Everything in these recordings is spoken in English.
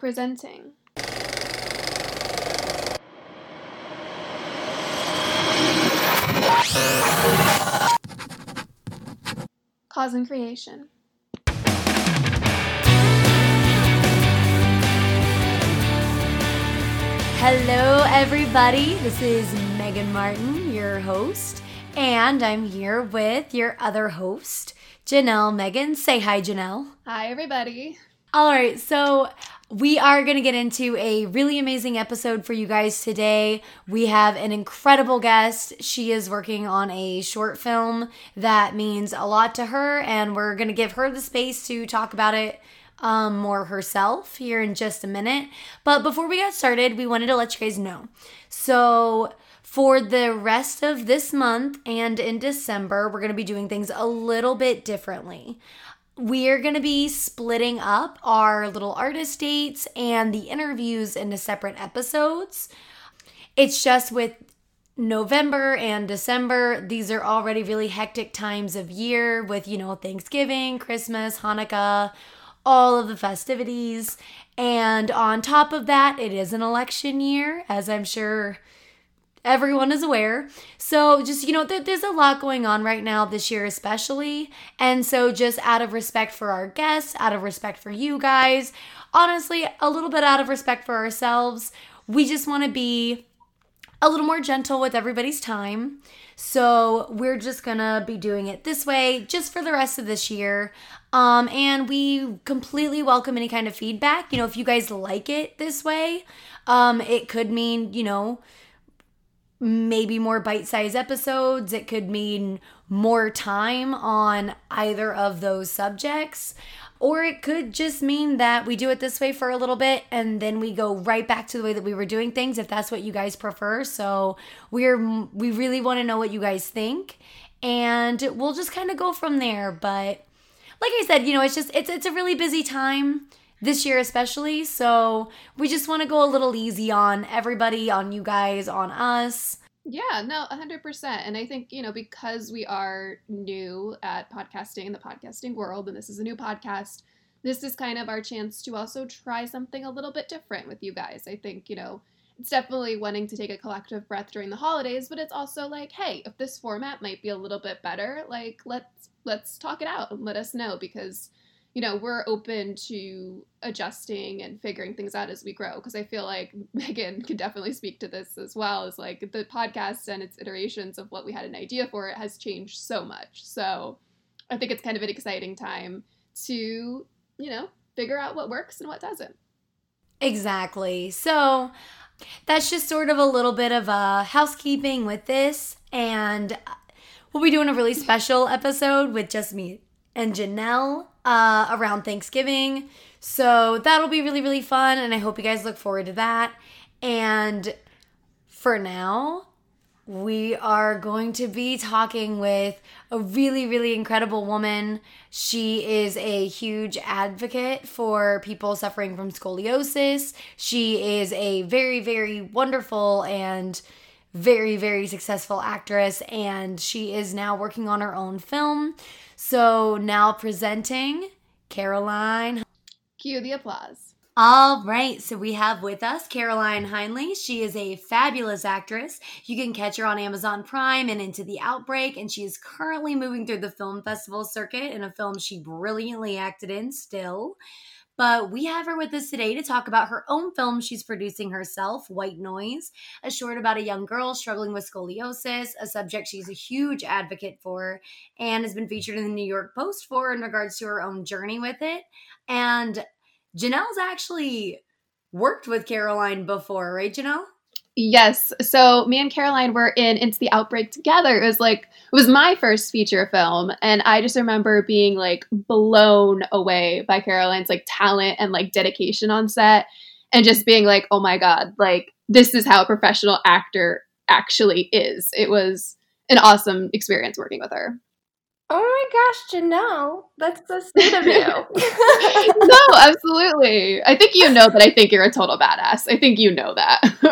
presenting Cause and Creation. Hello, everybody. This is Megan Martin, your host, and I'm here with your other host, Janelle Megan. Say hi, Janelle. Hi, everybody. All right, so we are going to get into a really amazing episode for you guys today. We have an incredible guest. She is working on a short film that means a lot to her, and we're going to give her the space to talk about it more herself here in just a minute. But before we got started, we wanted to let you guys know. So for the rest of this month and in December, we're going to be doing things a little bit differently. We're going to be splitting up our little artist dates and the interviews into separate episodes. It's just with November and December, these are already really hectic times of year with, Thanksgiving, Christmas, Hanukkah, all of the festivities. And on top of that, it is an election year, as I'm sure everyone is aware. So just, there's a lot going on right now this year especially. And so just out of respect for our guests, out of respect for you guys, honestly, a little bit out of respect for ourselves, we just want to be a little more gentle with everybody's time. So we're just gonna be doing it this way just for the rest of this year. And we completely welcome any kind of feedback. If you guys like it this way, it could mean, maybe more bite-sized episodes. It could mean more time on either of those subjects. Or it could just mean that we do it this way for a little bit and then we go right back to the way that we were doing things if that's what you guys prefer. So we really want to know what you guys think. And we'll just kind of go from there. But like I said, it's a really busy time this year especially, so we just want to go a little easy on everybody, on you guys, on us. Yeah, no, 100%. And I think, because we are new at podcasting in the podcasting world, and this is a new podcast, this is kind of our chance to also try something a little bit different with you guys. I think, it's definitely wanting to take a collective breath during the holidays, but it's also like, hey, if this format might be a little bit better, like, let's talk it out and let us know, because we're open to adjusting and figuring things out as we grow. Because I feel like Megan could definitely speak to this as well, as like the podcast and its iterations of what we had an idea for it has changed so much. So I think it's kind of an exciting time to, figure out what works and what doesn't. Exactly. So that's just sort of a little bit of a housekeeping with this. And we'll be doing a really special episode with just me and Janelle around Thanksgiving. So that'll be really, really fun, and I hope you guys look forward to that. And for now, we are going to be talking with a really, really incredible woman. She is a huge advocate for people suffering from scoliosis. She is a very, very wonderful and very, very successful actress, and she is now working on her own film. So now presenting Caroline. Cue the applause. All right, so we have with us Caroline Heinley. She is a fabulous actress. You can catch her on Amazon Prime and Into the Outbreak, and she is currently moving through the film festival circuit in a film she brilliantly acted in still. But we have her with us today to talk about her own film she's producing herself, White Noise, a short about a young girl struggling with scoliosis, a subject she's a huge advocate for, and has been featured in the New York Post for in regards to her own journey with it. And Janelle's actually worked with Caroline before, right, Janelle? Yes. So me and Caroline were in Into the Outbreak together. It was my first feature film. And I just remember being like blown away by Caroline's like talent and like dedication on set, and just being like, oh my God, like this is how a professional actor actually is. It was an awesome experience working with her. Oh my gosh, Janelle, that's so sweet of you. No, absolutely. I think that I think you're a total badass. I think you know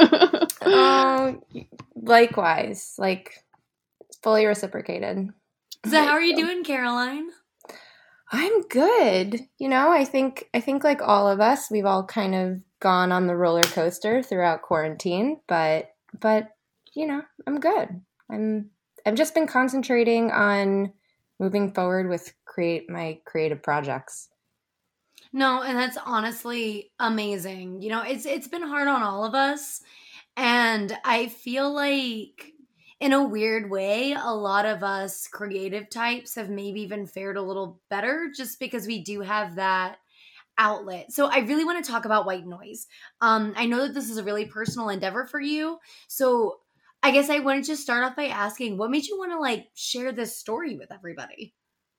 that. Likewise, like fully reciprocated. So how are you doing, Caroline? I'm good. I think like all of us, we've all kind of gone on the roller coaster throughout quarantine, but I'm good. I've just been concentrating on moving forward with my creative projects. No, and that's honestly amazing. It's been hard on all of us, and I feel like in a weird way, a lot of us creative types have maybe even fared a little better just because we do have that outlet. So I really want to talk about white noise. I know that this is a really personal endeavor for you. So I guess I wanted to start off by asking, what made you want to like share this story with everybody?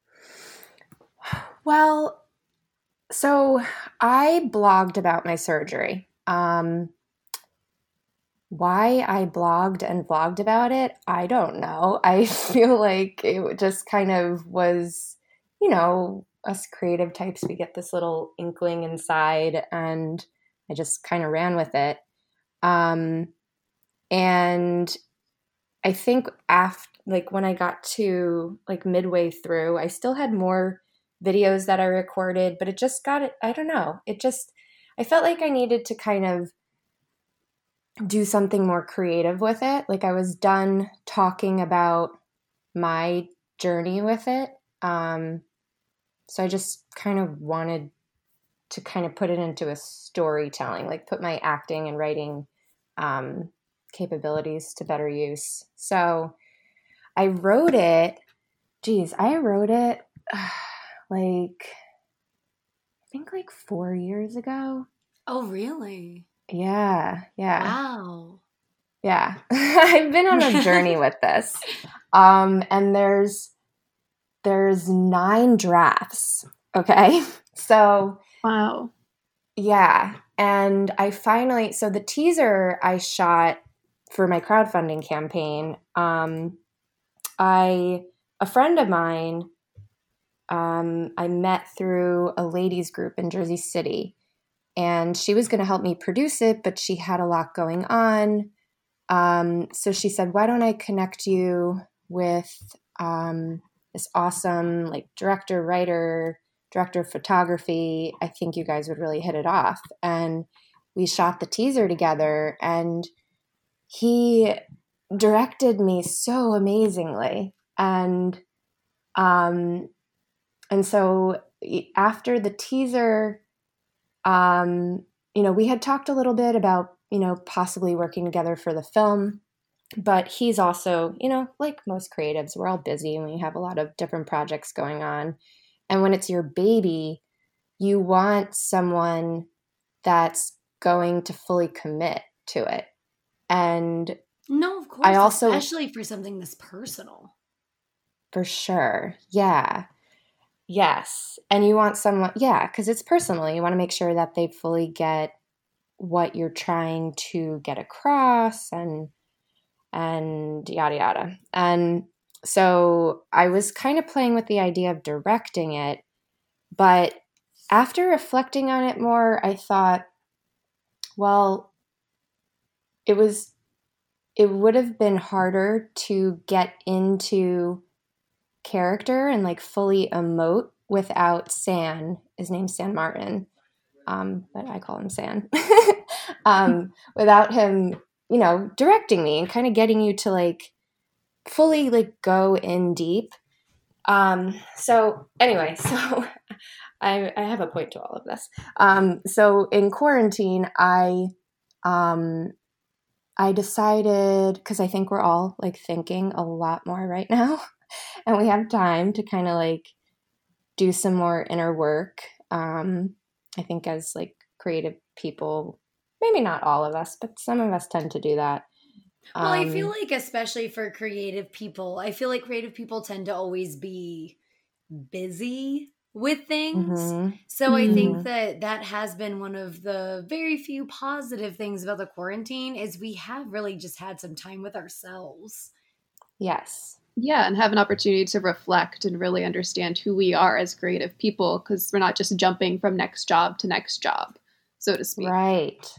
Well, so I blogged about my surgery. Why I blogged and vlogged about it, I don't know. I feel like it just kind of was, us creative types, we get this little inkling inside, and I just kind of ran with it. And I think after, like, when I got to like midway through, I still had more videos that I recorded, but it just got it. I don't know. I felt like I needed to kind of do something more creative with it. Like, I was done talking about my journey with it. So I just kind of wanted to kind of put it into a storytelling, like put my acting and writing capabilities to better use. So I wrote it. I wrote it like, I think like 4 years ago. Oh, really? Yeah. Wow. Yeah. I've been on a journey with this. And there's 9 drafts. Okay. So, Wow. yeah. And so the teaser I shot for my crowdfunding campaign, a friend of mine, I met through a ladies group in Jersey City, and she was going to help me produce it, but she had a lot going on. So she said, why don't I connect you with this awesome like director, writer, director of photography. I think you guys would really hit it off. And we shot the teaser together, and he directed me so amazingly. And so after the teaser, we had talked a little bit about, possibly working together for the film, but he's also, like most creatives, we're all busy and we have a lot of different projects going on. And when it's your baby, you want someone that's going to fully commit to it. And no, of course, especially for something this personal. For sure. Yeah. Yes. And you want someone, because it's personal. You want to make sure that they fully get what you're trying to get across and yada, yada. And so I was kind of playing with the idea of directing it. But after reflecting on it more, I thought, well, it would have been harder to get into character and like fully emote without San. His name's San Martin, but I call him San. Without him, directing me and kind of getting you to like fully like go in deep. So anyway, so I have a point to all of this. So in quarantine, I decided, because I think we're all like thinking a lot more right now, and we have time to kind of like do some more inner work. I think as like creative people, maybe not all of us, but some of us tend to do that. Well, I feel like especially for creative people, I feel like creative people tend to always be busy with things. Mm-hmm. So I think that has been one of the very few positive things about the quarantine is we have really just had some time with ourselves. Yes. Yeah, and have an opportunity to reflect and really understand who we are as creative people, because we're not just jumping from next job to next job, so to speak. Right.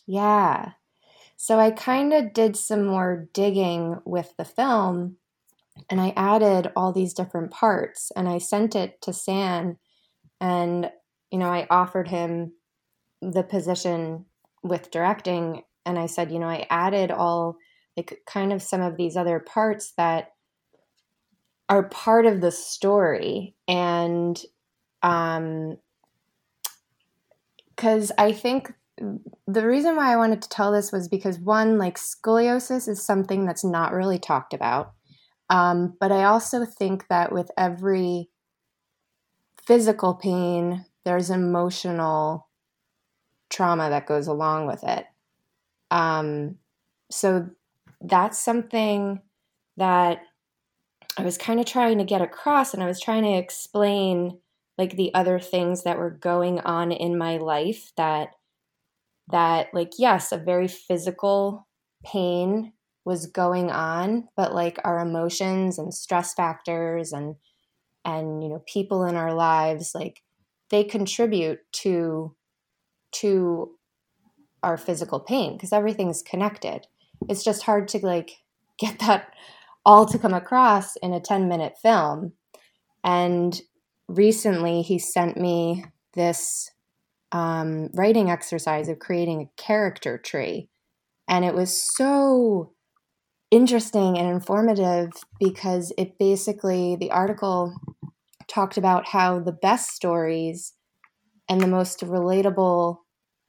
Yeah. So I kind of did some more digging with the film, And I added all these different parts and I sent it to San, and, I offered him the position with directing, and I said, I added all, like, kind of some of these other parts that are part of the story. And because I think the reason why I wanted to tell this was because, one, like, scoliosis is something that's not really talked about. But I also think that with every physical pain, there's emotional trauma that goes along with it. So that's something that I was kind of trying to get across, and I was trying to explain, like, the other things that were going on in my life that like, yes, a very physical pain was going on, but, like, our emotions and stress factors and people in our lives, like, they contribute to our physical pain because everything's connected. It's just hard to, like, get that all to come across in a 10-minute film. And recently he sent me this writing exercise of creating a character tree. And it was so interesting and informative because it basically, the article talked about how the best stories and the most relatable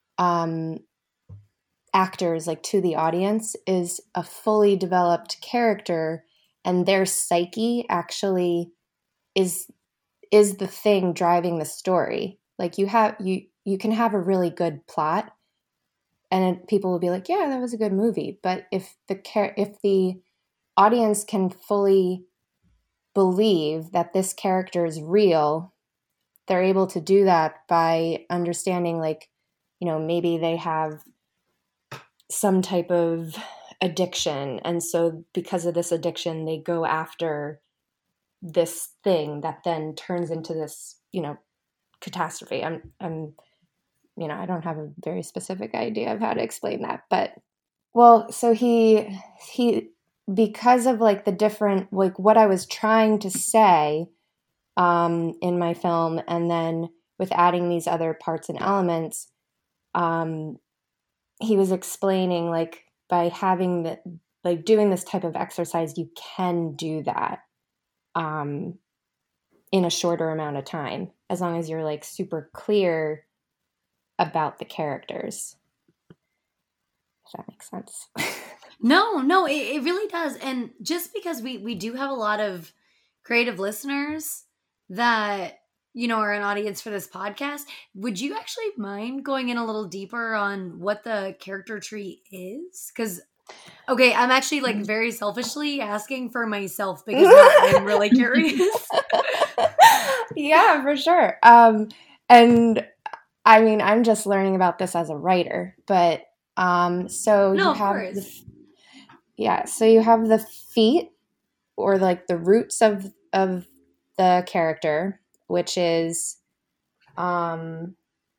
actors, like, to the audience, is a fully developed character, and their psyche actually is the thing driving the story. Like, you can have a really good plot and people will be like, yeah, that was a good movie, but if the audience can fully believe that this character is real, they're able to do that by understanding, like, maybe they have some type of addiction, and so because of this addiction they go after this thing that then turns into this catastrophe. I'm I don't have a very specific idea of how to explain that, but, well, so he because of, like, the different, like, what I was trying to say in my film, and then with adding these other parts and elements, he was explaining, like, by having the, like, doing this type of exercise, you can do that in a shorter amount of time, as long as you're, like, super clear about the characters. If that makes sense. No, it really does. And just because we do have a lot of creative listeners that, are an audience for this podcast, would you actually mind going in a little deeper on what the character tree is? Because, okay, I'm actually, like, very selfishly asking for myself because I'm really curious. Yeah, for sure. And I mean, I'm just learning about this as a writer, but so No, you of have course. so you have the feet, or, like, the roots of the character, which is oh,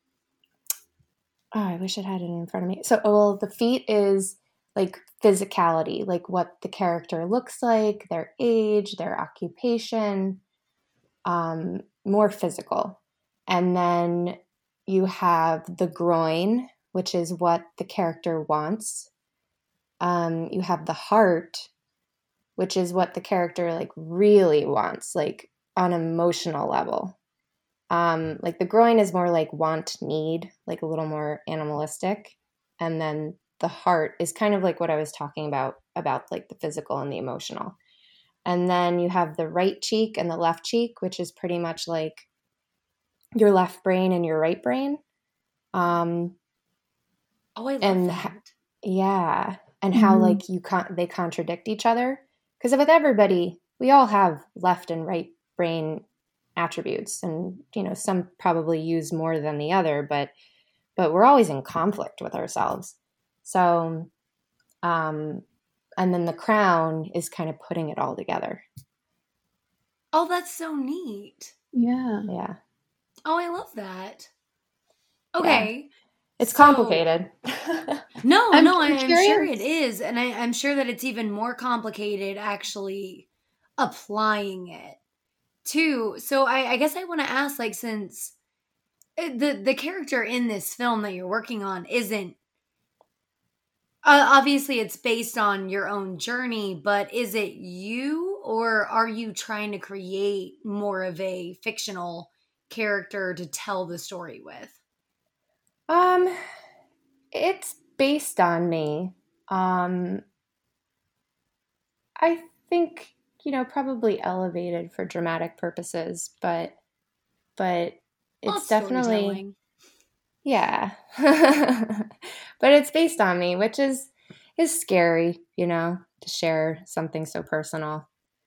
I wish I had it in front of me. So, well, the feet is, like, physicality, like what the character looks like, their age, their occupation, more physical. And then you have the groin, which is what the character wants. You have the heart, which is what the character, like, really wants, like, on an emotional level. Like, the groin is more like want, need, like, a little more animalistic. And then the heart is kind of like what I was talking about, like, the physical and the emotional. And then you have the right cheek and the left cheek, which is pretty much like your left brain and your right brain. Oh, I love that. Yeah. And how, like, they contradict each other. Because with everybody, we all have left and right brain attributes, and, some probably use more than the other, but we're always in conflict with ourselves. So, and then the crown is kind of putting it all together. Oh, that's so neat. Yeah. Yeah. Oh, I love that. Okay. Yeah. It's complicated. No, I'm I'm curious. sure it is. And I'm sure that it's even more complicated, actually, applying it too. So I guess I want to ask, like, since the character in this film that you're working on isn't obviously it's based on your own journey, but is it you, or are you trying to create more of a fictional character to tell the story with? It's based on me. I think, probably elevated for dramatic purposes, but it's definitely, yeah. But it's based on me, which is scary, to share something so personal.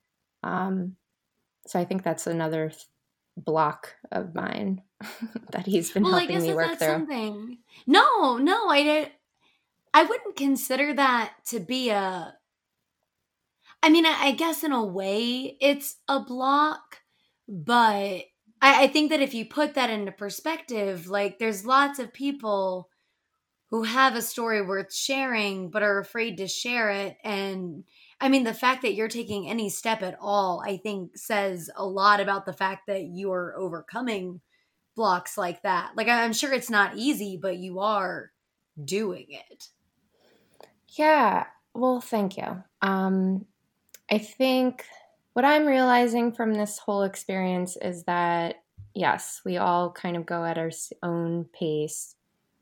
So I think that's another block of mine that he's been helping me work through. Something. No, I wouldn't consider that to be a. I mean, I guess in a way it's a block, but I think that if you put that into perspective, like, there's lots of people who have a story worth sharing but are afraid to share it. And I mean, the fact that you're taking any step at all, I think, says a lot about the fact that you're overcoming blocks like that. Like, I'm sure it's not easy, but you are doing it. Yeah. Well, thank you. I think what I'm realizing from this whole experience is that, yes, we all kind of go at our own pace.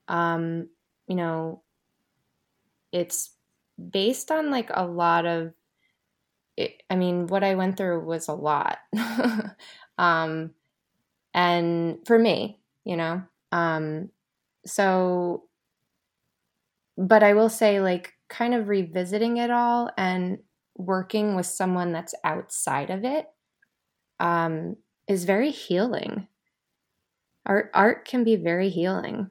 It's based on like a lot of I mean, what I went through was a lot. And for me, so, but I will say, like, kind of revisiting it all and working with someone that's outside of it is very healing. Art can be very healing.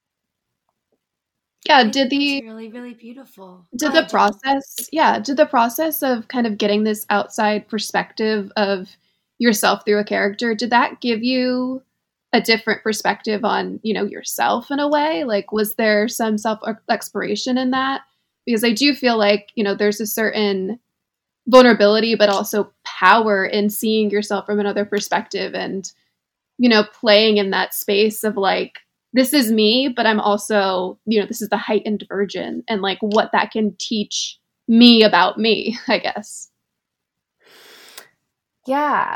Yeah, it's really, really beautiful. Did the process of kind of getting this outside perspective of yourself through a character, did that give you a different perspective on, yourself in a way? Like, was there some self-exploration in that? Because I do feel like, there's a certain vulnerability, but also power in seeing yourself from another perspective and, playing in that space of like, this is me, but I'm also, this is the heightened version, and like what that can teach me about me, I guess. Yeah.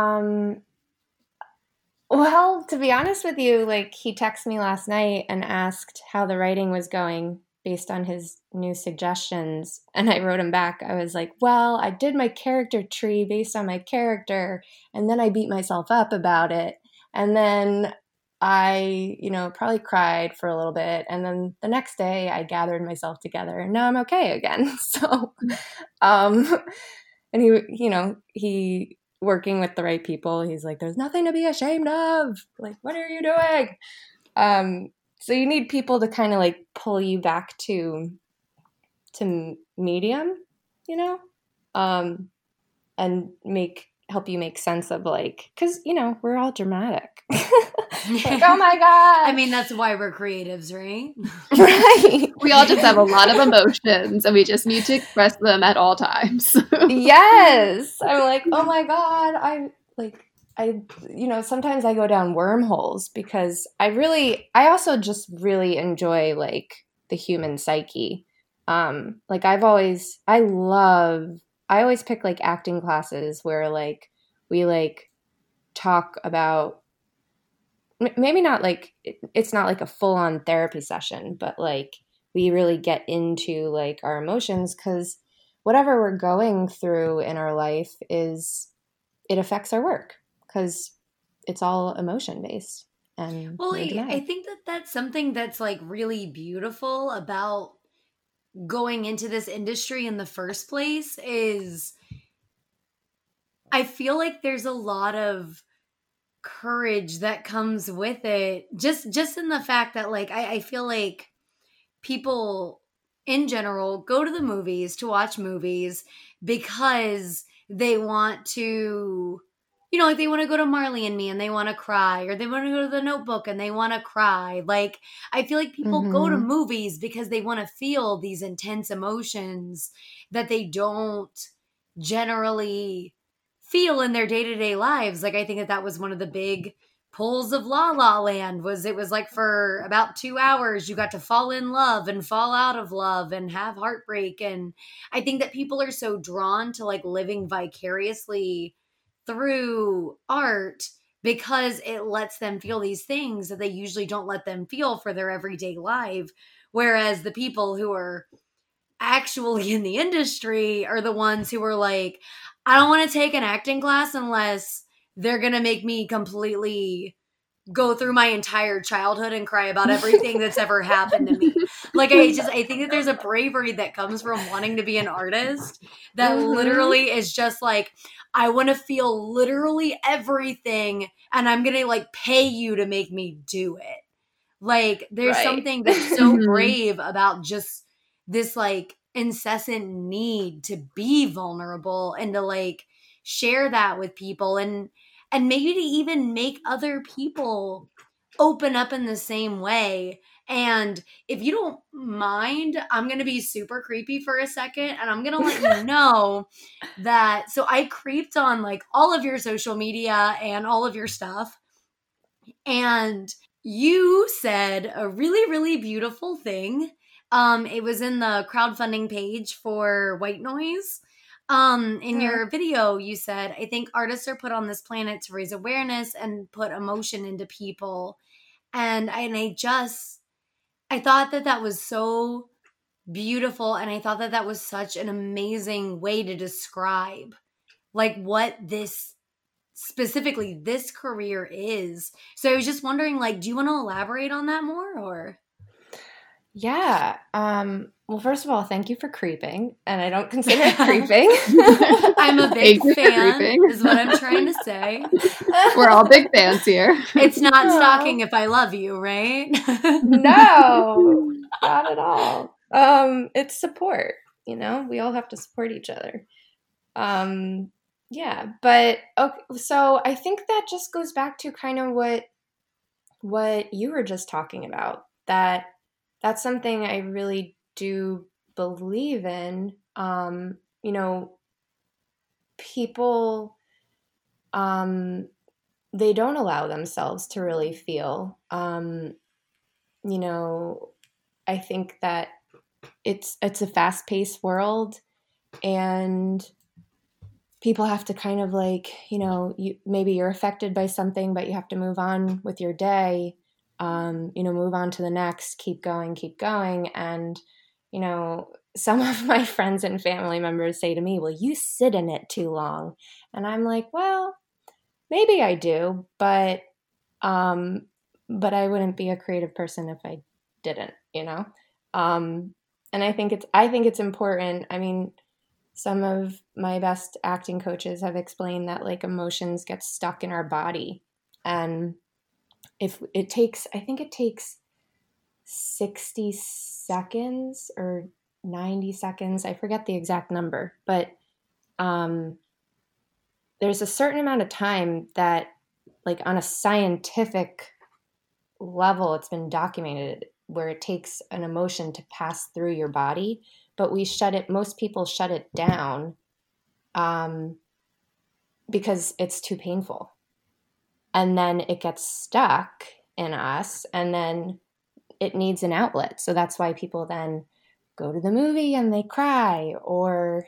Well, to be honest with you, like, he texted me last night and asked how the writing was going based on his new suggestions. And I wrote him back. I was like, well, I did my character tree based on my character, and then I beat myself up about it. And then I, probably cried for a little bit. And then the next day I gathered myself together and now I'm okay again. So, and he working with the right people, he's like, there's nothing to be ashamed of. Like, what are you doing? So you need people to kind of like pull you back to medium, and help you make sense of, like, because, we're all dramatic. Like, oh my God. I mean, that's why we're creatives, right? Right. We all just have a lot of emotions and we just need to express them at all times. Yes. I'm like, oh my God. Sometimes I go down wormholes because I also just really enjoy, like, the human psyche. Like, I always pick, like, acting classes where, like, we, like, talk about, maybe not, like, it's not like a full-on therapy session, but, like, we really get into, like, our emotions, because whatever we're going through in our life it affects our work, because it's all emotion-based. And well, I think that's something that's, like, really beautiful about going into this industry in the first place. Is I feel like there's a lot of courage that comes with it, just in the fact that, like, I feel like people in general go to the movies to watch movies because they want to, like, they want to go to Marley and Me and they want to cry, or they want to go to The Notebook and they want to cry. Like, I feel like people go to movies because they want to feel these intense emotions that they don't generally feel in their day-to-day lives. Like, I think that was one of the big pulls of La La Land, was it was like for about 2 hours you got to fall in love and fall out of love and have heartbreak. And I think that people are so drawn to like living vicariously through art because it lets them feel these things that they usually don't let them feel for their everyday life. Whereas the people who are actually in the industry are the ones who are like, I don't want to take an acting class unless they're going to make me completely go through my entire childhood and cry about everything that's ever happened to me. Like, I think that there's a bravery that comes from wanting to be an artist that literally is just like, I want to feel literally everything and I'm going to like pay you to make me do it. Like, there's something that's so brave about just this like incessant need to be vulnerable and to like share that with people and maybe to even make other people open up in the same way. And if you don't mind, I'm going to be super creepy for a second and I'm going to let you know that, so I creeped on like all of your social media and all of your stuff. And you said a really, really beautiful thing. It was in the crowdfunding page for White Noise. In your video, you said, I think artists are put on this planet to raise awareness and put emotion into people. And I thought that was so beautiful. And I thought that was such an amazing way to describe like what this specifically this career is. So I was just wondering, like, do you want to elaborate on that more or? Yeah. Well, first of all, thank you for creeping. And I don't consider it creeping. I'm a big fan, is what I'm trying to say. We're all big fans here. It's not stalking if I love you, right? No, not at all. It's support, you know? We all have to support each other. Yeah, but okay, so I think that just goes back to kind of what you were just talking about, that's something I really do believe in. You know, people, they don't allow themselves to really feel. You know, I think that it's a fast-paced world, and people have to kind of like, you know, maybe you're affected by something, but you have to move on with your day. You know, move on to the next, keep going. And, you know, some of my friends and family members say to me, well, you sit in it too long. And I'm like, well, maybe I do, but I wouldn't be a creative person if I didn't, you know? And I think it's important. I mean, some of my best acting coaches have explained that like emotions get stuck in our body, and I think it takes 60 seconds or 90 seconds. I forget the exact number, but there's a certain amount of time that, like, on a scientific level, it's been documented where it takes an emotion to pass through your body, but most people shut it down because it's too painful. And then it gets stuck in us, and then it needs an outlet. So that's why people then go to the movie and they cry, or,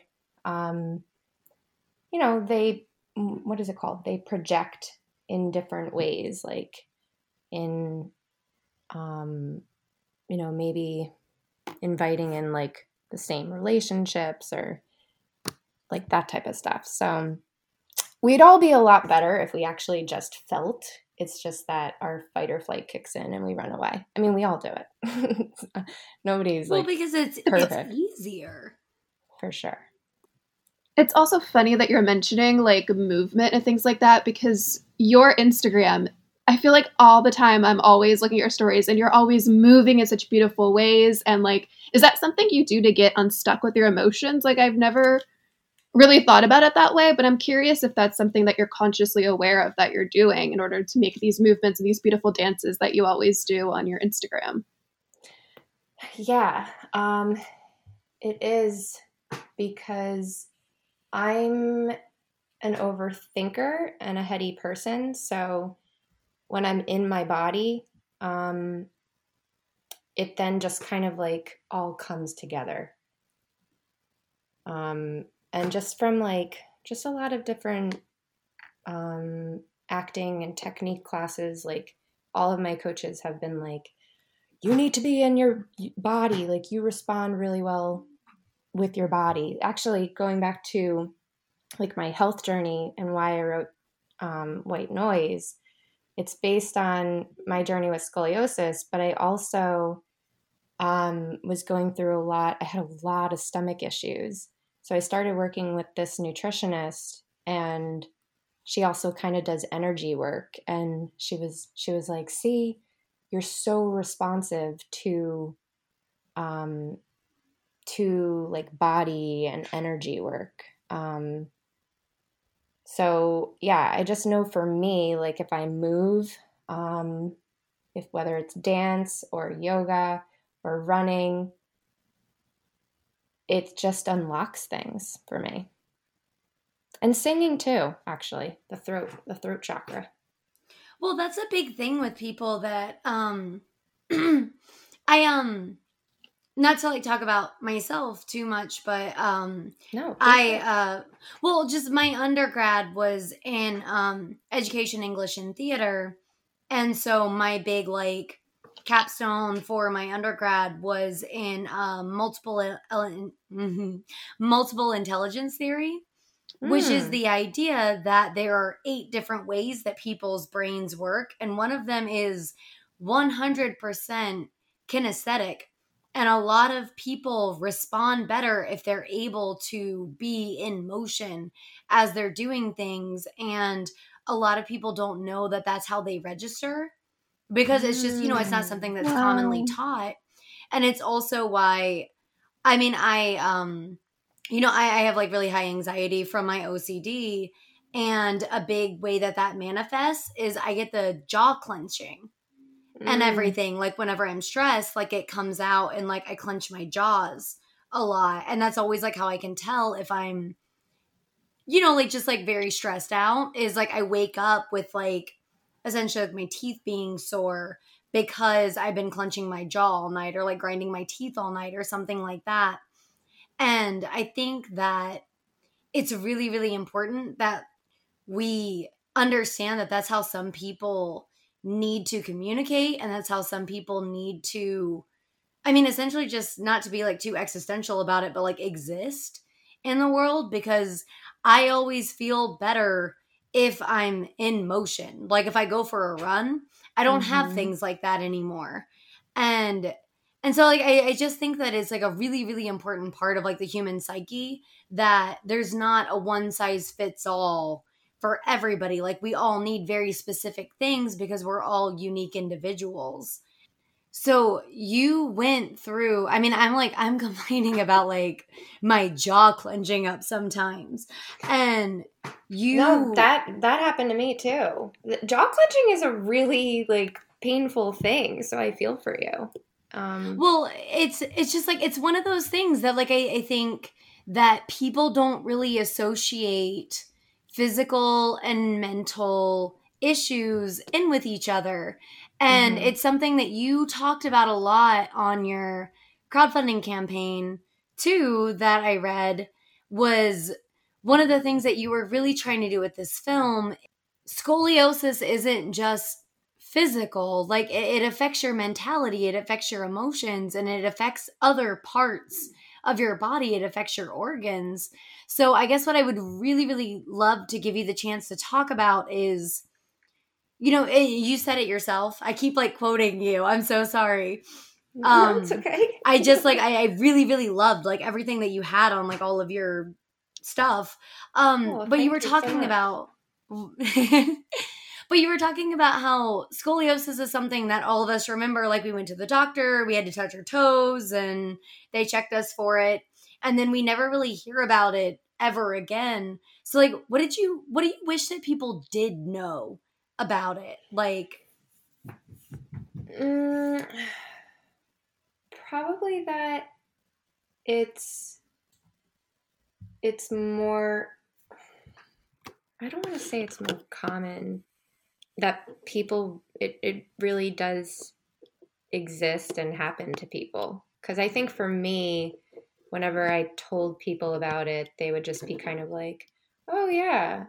you know, what is it called? They project in different ways, like in, you know, maybe inviting in like the same relationships or like that type of stuff. So we'd all be a lot better if we actually just felt. It's just that our fight or flight kicks in and we run away. I mean, we all do it. Nobody's like because it's easier. For sure. It's also funny that you're mentioning like movement and things like that, because your Instagram, I feel like all the time I'm always looking at your stories and you're always moving in such beautiful ways. And like, is that something you do to get unstuck with your emotions? Like, I've never really thought about it that way, but I'm curious if that's something that you're consciously aware of that you're doing in order to make these movements and these beautiful dances that you always do on your Instagram. Yeah, it is, because I'm an overthinker and a heady person. So when I'm in my body, it then just kind of like all comes together. And just from like, just a lot of different acting and technique classes, like all of my coaches have been like, you need to be in your body. Like you respond really well with your body. Actually, going back to like my health journey and why I wrote White Noise, it's based on my journey with scoliosis, but I also was going through a lot. I had a lot of stomach issues. So I started working with this nutritionist, and she also kind of does energy work. And she was like, see, you're so responsive to like body and energy work. So yeah, I just know for me, like if I move, if whether it's dance or yoga or running, it just unlocks things for me. And singing too, actually, the throat chakra. Well, that's a big thing with people that I not to like talk about myself too much, but No, well, just my undergrad was in education, English, and theater, and so my big like capstone for my undergrad was in multiple intelligence theory, which is the idea that there are 8 different ways that people's brains work, and one of them is 100% kinesthetic. And a lot of people respond better if they're able to be in motion as they're doing things. And a lot of people don't know that that's how they register, because it's just, it's not something that's commonly taught. And it's also why, I mean, I have like really high anxiety from my OCD. And a big way that manifests is I get the jaw clenching and everything. Like whenever I'm stressed, like it comes out and like I clench my jaws a lot. And that's always like how I can tell if I'm, like just like very stressed out, is like I wake up with like essentially like my teeth being sore because I've been clenching my jaw all night, or like grinding my teeth all night or something like that. And I think that it's really, really important that we understand that that's how some people need to communicate, and that's how some people need to, essentially just not to be like too existential about it, but like exist in the world, because I always feel better if I'm in motion. Like if I go for a run, I don't have things like that anymore. And so like I just think that it's like a really, really important part of like the human psyche, that there's not a one size fits all for everybody. Like we all need very specific things because we're all unique individuals. So you went through, I'm complaining about like my jaw clenching up sometimes. And No, that happened to me too. Jaw clenching is a really like painful thing, so I feel for you. Well, it's just like, it's one of those things that like I think that people don't really associate physical and mental issues in with each other. And it's something that you talked about a lot on your crowdfunding campaign too, that I read, was one of the things that you were really trying to do with this film. Scoliosis isn't just physical, like it affects your mentality, it affects your emotions, and it affects other parts of your body, it affects your organs. So I guess what I would really, really love to give you the chance to talk about is, you said it yourself, I keep like quoting you, I'm so sorry. No, it's okay. I just like I really, really loved like everything that you had on like all of your stuff. But you were talking about but you were talking about how scoliosis is something that all of us remember. Like we went to the doctor, we had to touch our toes, and they checked us for it. And then we never really hear about it ever again. So like, what do you wish that people did know about it? Like, probably that it's more, I don't want to say it's more common that people, it really does exist and happen to people. Because I think for me, whenever I told people about it, they would just be kind of like, "Oh yeah,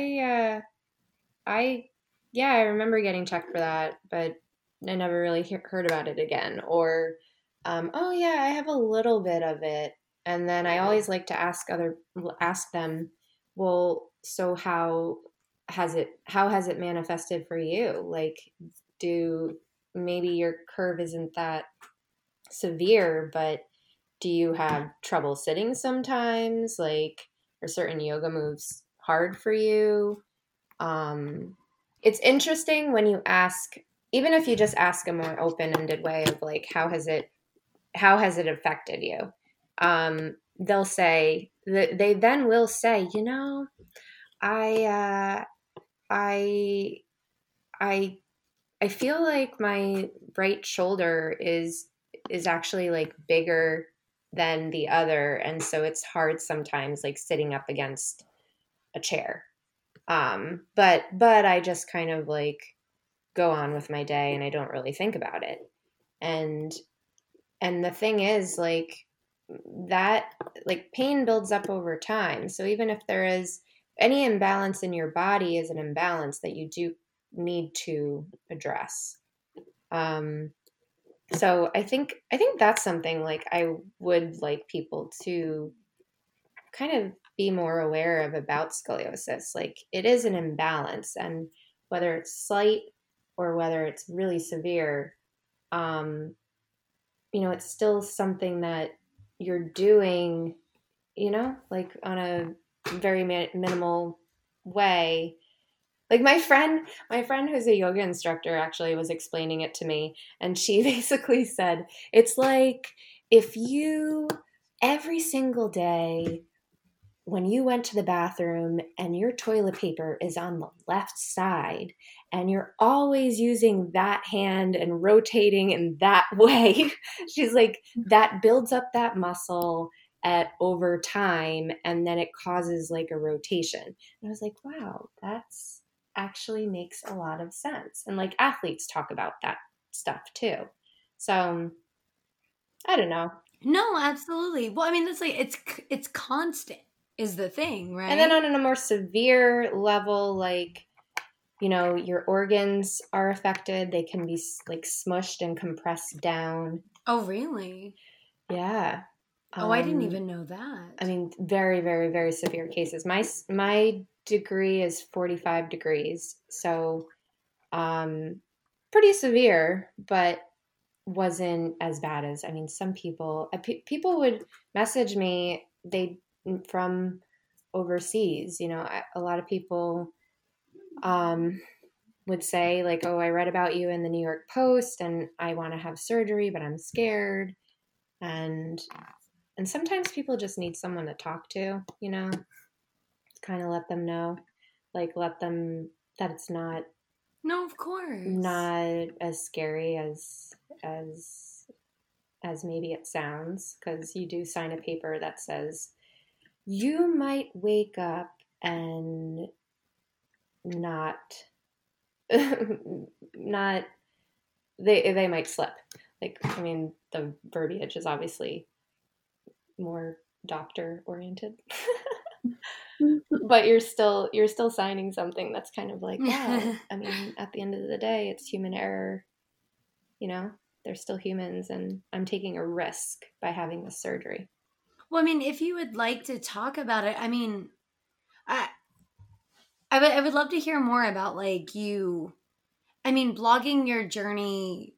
yeah, I remember getting checked for that, but I never really heard about it again." Or, "Oh yeah, I have a little bit of it." And then I always like to ask them, "Well, so how has it manifested for you? Like, do maybe your curve isn't that severe, but do you have trouble sitting sometimes? Like, are certain yoga moves hard for you?" It's interesting when you ask, even if you just ask a more open-ended way of like, how has it affected you? They'll say that they then will say, I, I, I, I feel like my right shoulder is actually like bigger than the other, and so it's hard sometimes, like sitting up against a chair. But I just kind of like go on with my day and I don't really think about it. And and the thing is like that, like pain builds up over time. So even if there is any imbalance in your body, is an imbalance that you do need to address. Um, so I think that's something like I would like people to kind of be more aware of about scoliosis. Like it is an imbalance, and whether it's slight or whether it's really severe, um, it's still something that you're doing, like on a very minimal way. Like my friend who's a yoga instructor actually was explaining it to me, and she basically said it's like if you every single day when you went to the bathroom and your toilet paper is on the left side and you're always using that hand and rotating in that way, she's like, that builds up that muscle at over time and then it causes like a rotation. And I was like, wow, that's actually makes a lot of sense. And like athletes talk about that stuff too. So I don't know. No, absolutely. Well, I mean, that's like it's constant is the thing, And then right? on a more severe level, like, your organs are affected. They can be like smushed and compressed down. Oh, really? Yeah. Oh, I didn't Um, even know I that. mean, very, very, very severe cases. My degree is 45 degrees, so um, pretty severe, but wasn't as bad as. I mean, some people people would message me from overseas. A lot of people um, would say like, "Oh, I read about you in the New York Post, and I want to have surgery, but I'm scared." And sometimes people just need someone to talk to, kind of let them know, like let them that it's No, of course. not as scary as as maybe it sounds, because you do sign a paper that says you might wake up and not not they might slip. Like, I mean, the verbiage is obviously more doctor oriented. But you're still signing something that's kind of like, wow, I mean, at the end of the day, it's human error, you know? They're still humans and I'm taking a risk by having this surgery. Well, I mean, if you would like to talk about it, I mean, I I would love to hear more about like you. I mean, blogging your journey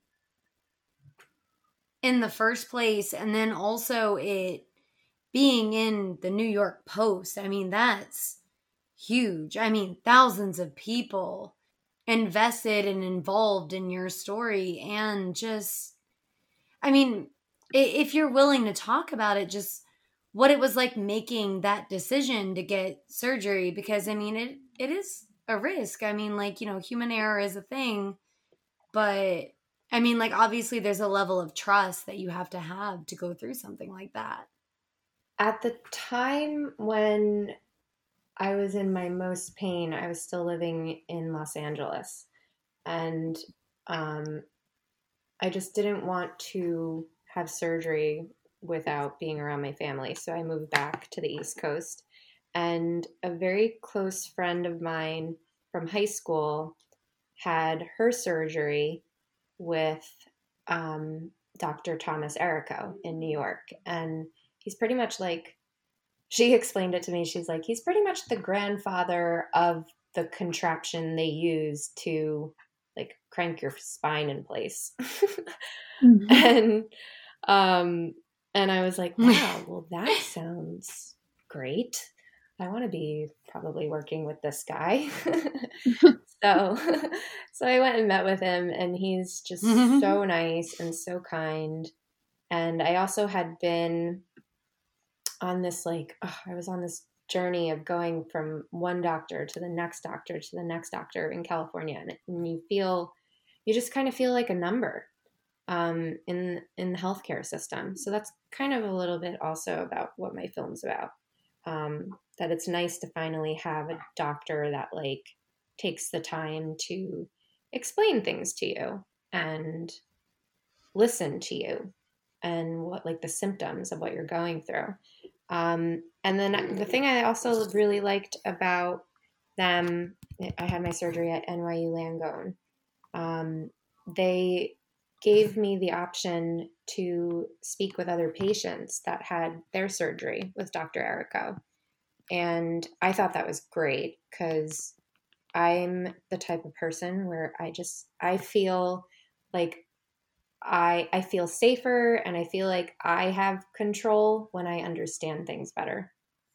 in the first place, and then also it being in the New York Post. I mean, that's huge. I mean, thousands of people invested and involved in your story, and just, I mean, if you're willing to talk about it, just what it was like making that decision to get surgery, because I mean, it is a risk. I mean, like, human error is a thing, but I mean, like, obviously there's a level of trust that you have to go through something like that. At the time when I was in my most pain, I was still living in Los Angeles. And I just didn't want to have surgery without being around my family. So I moved back to the East Coast. And a very close friend of mine from high school had her surgery with Dr. Thomas Errico in New York. And he's pretty much like, she explained it to me. She's like, he's pretty much the grandfather of the contraption they use to like crank your spine in place. and um and I was like, wow, well that sounds great. I want to be probably working with this guy. so so I went and met with him, and he's just so nice and so kind. And I also had been on this I was on this journey of going from one doctor to the next doctor to the next doctor in California, and you just kind of feel like a number in the healthcare system. So that's kind of a little bit also about what my film's about. That it's nice to finally have a doctor that like takes the time to explain things to you and listen to you and what like the symptoms of what you're going through. And then the thing I also really liked about them, I had my surgery at NYU Langone. They gave me the option to speak with other patients that had their surgery with Dr. Errico. And I thought that was great because I'm the type of person where I feel like I feel safer, and I feel like I have control when I understand things better.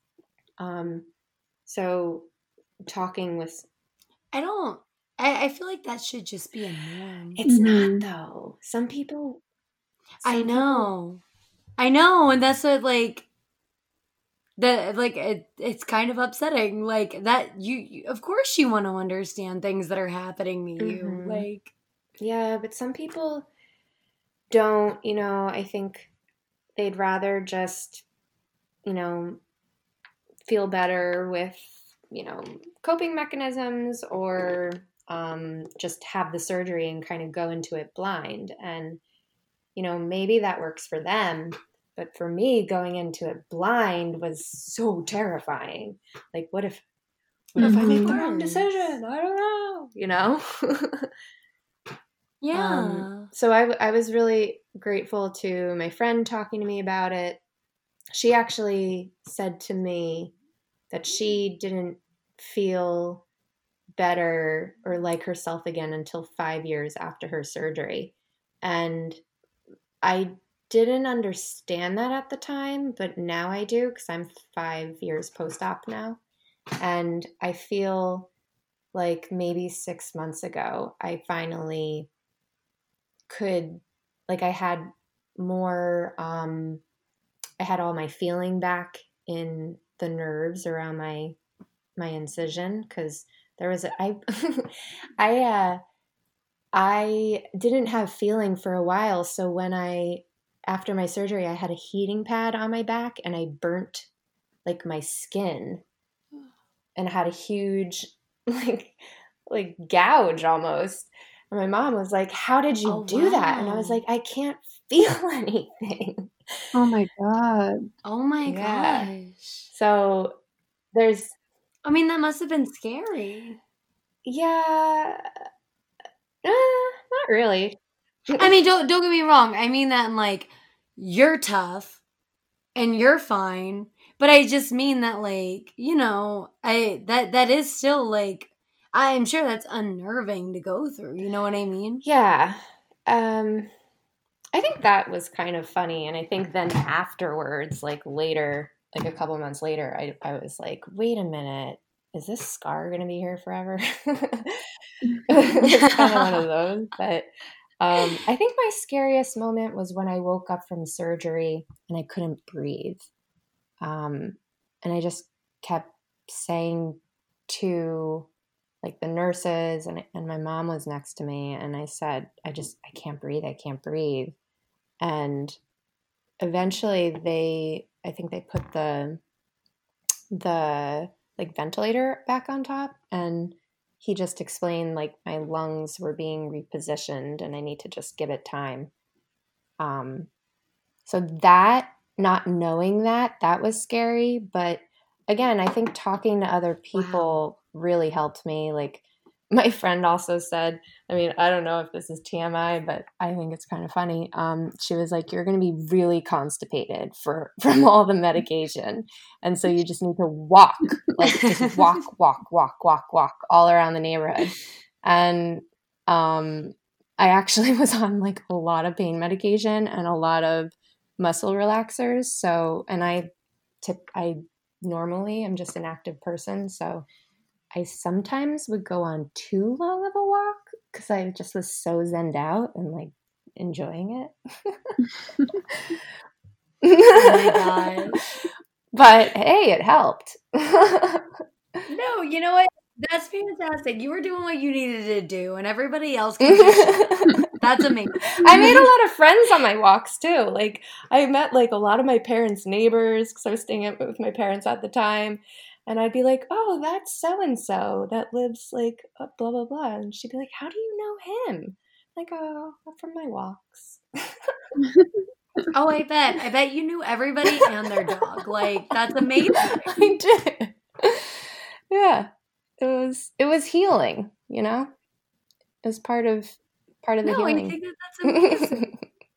So talking with, I feel like that should just be a norm. It's not though. Some people. I know, and that's what it's kind of upsetting. Like that, you of course you want to understand things that are happening to you. Like, yeah, but some people don't. I think they'd rather just, feel better with, coping mechanisms, or just have the surgery and kind of go into it blind. And, maybe that works for them. But for me, going into it blind was so terrifying. Like, what if I make the wrong decision? I don't know, Yeah. So I was really grateful to my friend talking to me about it. She actually said to me that she didn't feel better or like herself again until 5 years after her surgery. And I didn't understand that at the time, but now I do because I'm 5 years post-op now. And I feel like maybe 6 months ago, I finally could, like, I had more, I had all my feeling back in the nerves around my incision, because there was I didn't have feeling for a while. So after my surgery, I had a heating pad on my back, and I burnt like my skin, and had a huge like gouge almost. And my mom was like, "How did you do that?" And I was like, "I can't feel anything." Oh my God. Oh my gosh. So I mean, that must have been scary. Yeah. Not really. I mean, don't get me wrong. I mean that in like, you're tough and you're fine. But I just mean that, like, that is still like, I'm sure that's unnerving to go through. You know what I mean? Yeah. I think that was kind of funny. And I think then afterwards, like later, like a couple months later, I was like, wait a minute, is this scar going to be here forever? It's kind of one of those. But I think my scariest moment was when I woke up from surgery and I couldn't breathe. And I just kept saying to like the nurses, and my mom was next to me, and I said, I can't breathe. I can't breathe. And eventually I think they put the like ventilator back on top, and he just explained like my lungs were being repositioned and I need to just give it time. So that, not knowing that was scary, but again, I think talking to other people really helped me. Like my friend also said, I mean, I don't know if this is TMI, but I think it's kind of funny. She was like, you're going to be really constipated from all the medication. And so you just need to walk, like just walk all around the neighborhood. And I actually was on like a lot of pain medication and a lot of muscle relaxers. So, and I normally am just an active person. So I sometimes would go on too long of a walk because I just was so zenned out and like enjoying it. Oh my gosh. But hey, it helped. No, you know what? That's fantastic. You were doing what you needed to do, and everybody else can do shit. That's amazing. I made a lot of friends on my walks too. Like I met like a lot of my parents' neighbors because I was staying with my parents at the time. And I'd be like, oh, that's so-and-so that lives like blah, blah, blah. And she'd be like, how do you know him? Like, oh, from my walks. Oh, I bet you knew everybody and their dog. Like, that's amazing. I did. Yeah. It was healing, you know? It was part of the healing. I think that's amazing.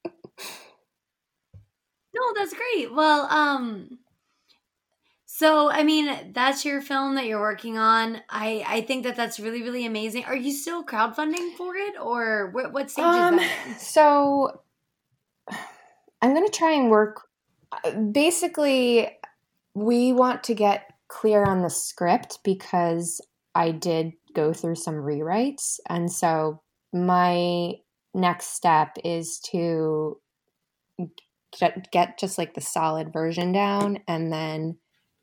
No, that's great. Well, so, I mean, that's your film that you're working on. I think that's really, really amazing. Are you still crowdfunding for it, or what stage is that in? So, I'm going to try and work. Basically, we want to get clear on the script because I did go through some rewrites. And so, my next step is to get just like the solid version down and then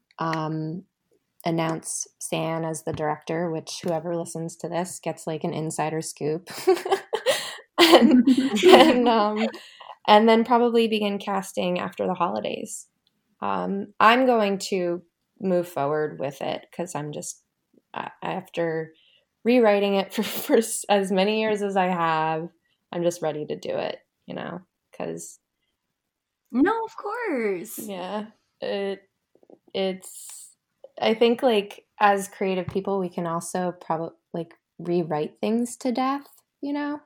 announce San as the director, which whoever listens to this gets like an insider scoop. and then probably begin casting after the holidays. I'm going to move forward with it because I'm just, after rewriting it for as many years as I have, I'm just ready to do it, you know, because... No, of course. Yeah, it's... I think like as creative people, we can also probably like rewrite things to death, you know?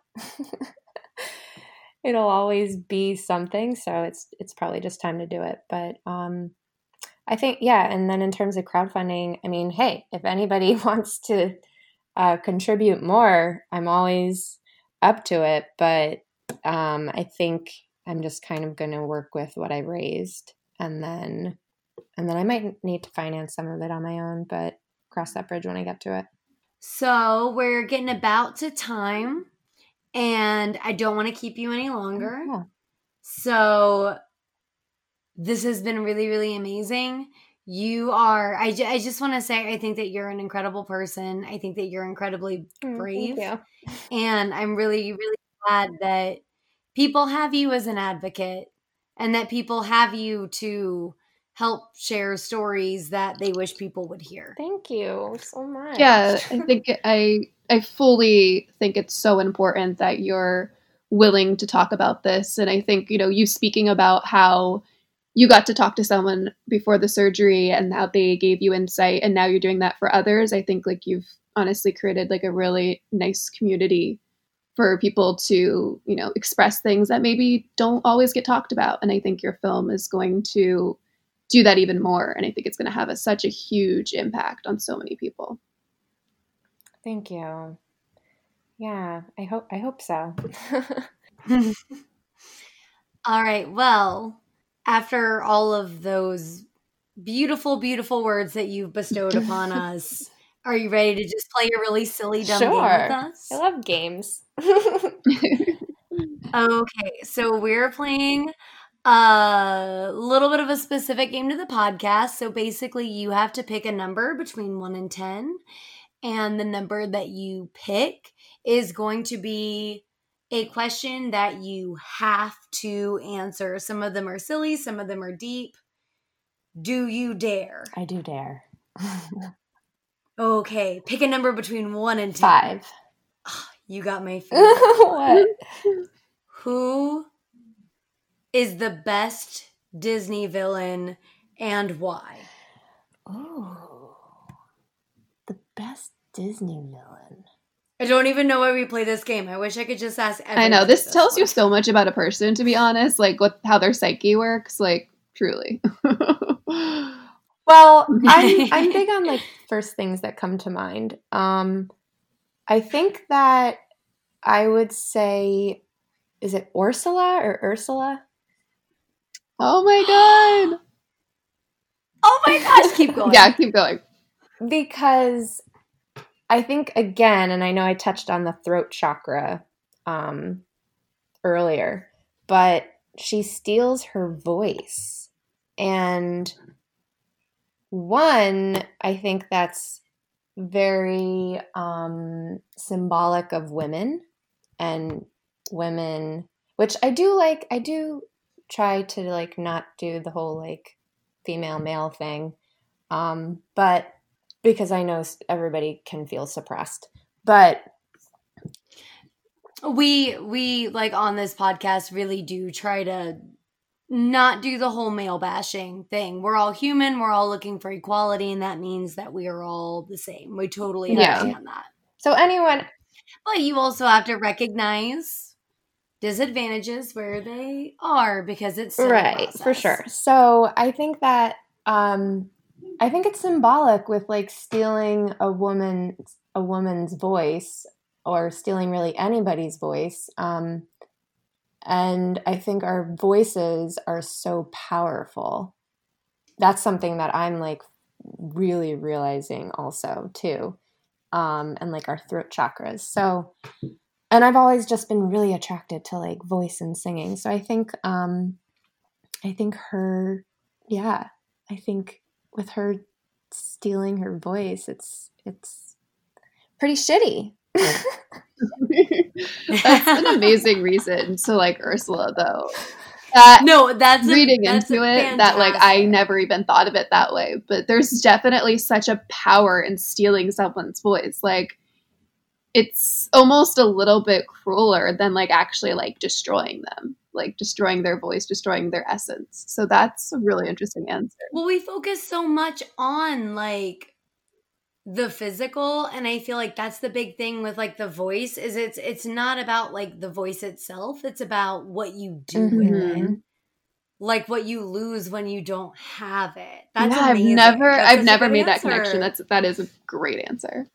It'll always be something. So it's probably just time to do it. But I think, yeah. And then in terms of crowdfunding, I mean, hey, if anybody wants to contribute more, I'm always up to it. But I think I'm just kind of going to work with what I raised, and then I might need to finance some of it on my own, but cross that bridge when I get to it. So we're getting about to time, and I don't want to keep you any longer. Yeah. So this has been really, really amazing. You are, I just want to say, I think that you're an incredible person. I think that you're incredibly brave. Thank you. And I'm really, really glad that people have you as an advocate and that people have you to help share stories that they wish people would hear. Thank you so much. Yeah, I think I fully think it's so important that you're willing to talk about this. And I think, you know, you speaking about how you got to talk to someone before the surgery and how they gave you insight and now you're doing that for others. I think like you've honestly created like a really nice community for people to, you know, express things that maybe don't always get talked about. And I think your film is going to do that even more. And I think it's going to have such a huge impact on so many people. Thank you. Yeah, I hope so. All right. Well, after all of those beautiful, beautiful words that you've bestowed upon us, are you ready to just play a really silly, dumb game with us? I love games. Okay, so we're playing a little bit of a specific game to the podcast. So basically, you have to pick a number between 1 and 10. And the number that you pick is going to be a question that you have to answer. Some of them are silly, some of them are deep. Do you dare? I do dare. Okay, pick a number between 1 and 10. 5. You got my favorite. What? Who is the best Disney villain and why? Oh, the best Disney villain. I don't even know why we play this game. I wish I could just ask everyone. I know, this tells you so much about a person, to be honest, like how their psyche works, like truly. Well, I'm big on like first things that come to mind. I think that I would say, is it Ursula or Ursula? Oh my god. Oh my gosh, keep going. Yeah, keep going. Because I think, again, and I know I touched on the throat chakra earlier, but she steals her voice. And one, I think that's very symbolic of women and women, which I do try to like not do the whole like female male thing, but because I know everybody can feel suppressed. But we like on this podcast really do try to not do the whole male bashing thing. We're all human, we're all looking for equality, and that means that we are all the same. We totally understand that. So anyone, but you also have to recognize disadvantages where they are, because it's still right, for sure. So I think that I think it's symbolic with like stealing a woman's voice, or stealing really anybody's voice. And I think our voices are so powerful. That's something that I'm like really realizing also too. And like our throat chakras. So, and I've always just been really attracted to like voice and singing. So I think her, yeah, I think with her stealing her voice, it's pretty shitty. That's an amazing reason to like Ursula, though. That's reading into it that like I never even thought of it that way. But there's definitely such a power in stealing someone's voice. Like it's almost a little bit crueler than like actually like destroying them, like destroying their voice, destroying their essence. So that's a really interesting answer. Well, we focus so much on like the physical, and I feel like that's the big thing with like the voice is it's not about like the voice itself, it's about what you do with it, like what you lose when you don't have it. That's amazing. I've never made that connection. That is a great answer.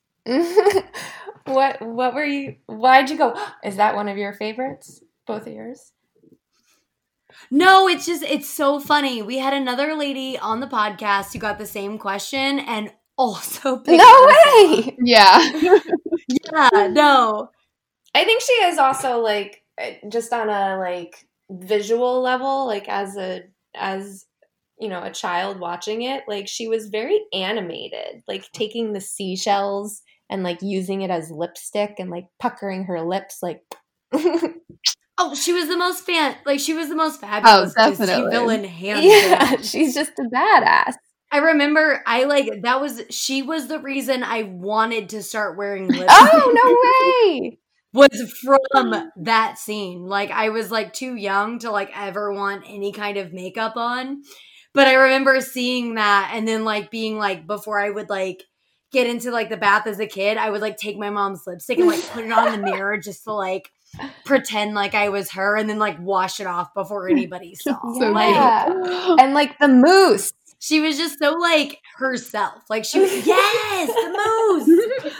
What were you, why'd you go, is that one of your favorites, both of yours? No, it's so funny. We had another lady on the podcast who got the same question and also picked No way! Yeah. Yeah, no. I think she is also like, just on a like visual level, like as you know, a child watching it, like she was very animated, like taking the seashells and like using it as lipstick and like puckering her lips like Oh, she was the most fabulous Disney villain, hands down. She's just a badass. I remember she was the reason I wanted to start wearing lipstick. Oh, no way! Was from that scene. Like I was like too young to like ever want any kind of makeup on. But I remember seeing that and then like being like, before I would like get into like the bath as a kid, I would like take my mom's lipstick and like put it on the mirror just to like pretend like I was her and then like wash it off before anybody saw. So like, and like the moose. She was just so like herself. Like she was, yes, the moose.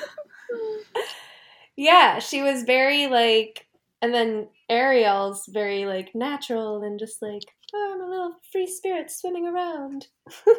Yeah, she was very like, and then Ariel's very like natural and just like, oh, I'm a little free spirit swimming around.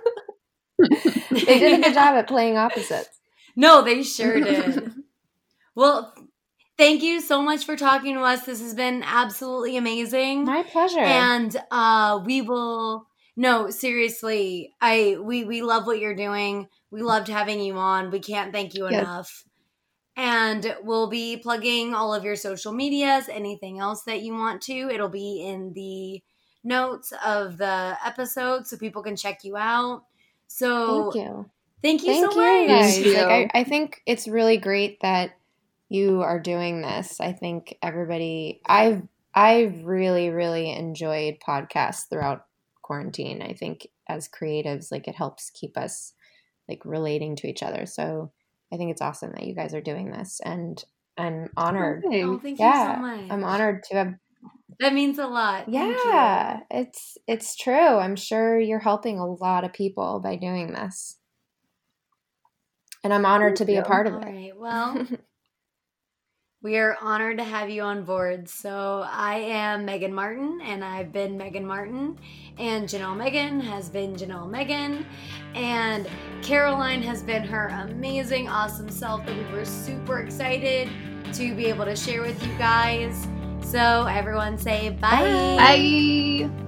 They did a good job at playing opposites. No, they sure did. Well, thank you so much for talking to us. This has been absolutely amazing. My pleasure. And we will, no, seriously, we love what you're doing. We loved having you on. We can't thank you enough. And we'll be plugging all of your social medias, anything else that you want to. It'll be in the notes of the episode so people can check you out. So thank you. Thank you so Thank you much. guys. Thank you. Like, I think it's really great that you are doing this. I think everybody, I've really, really enjoyed podcasts throughout quarantine. I think as creatives, like it helps keep us like relating to each other. So I think it's awesome that you guys are doing this, and I'm honored. Oh, Thanks. thank you Yeah, so much. I'm honored to have. That means a lot. Thank you. Yeah, it's true. I'm sure you're helping a lot of people by doing this, and I'm honored to be a you. part of All it. right. Well, we are honored to have you on board. So I am Megan Martin, and I've been Megan Martin, and Janelle Megan has been Janelle Megan, and Caroline has been her amazing, awesome self that we were super excited to be able to share with you guys. So everyone say bye. Bye. Bye.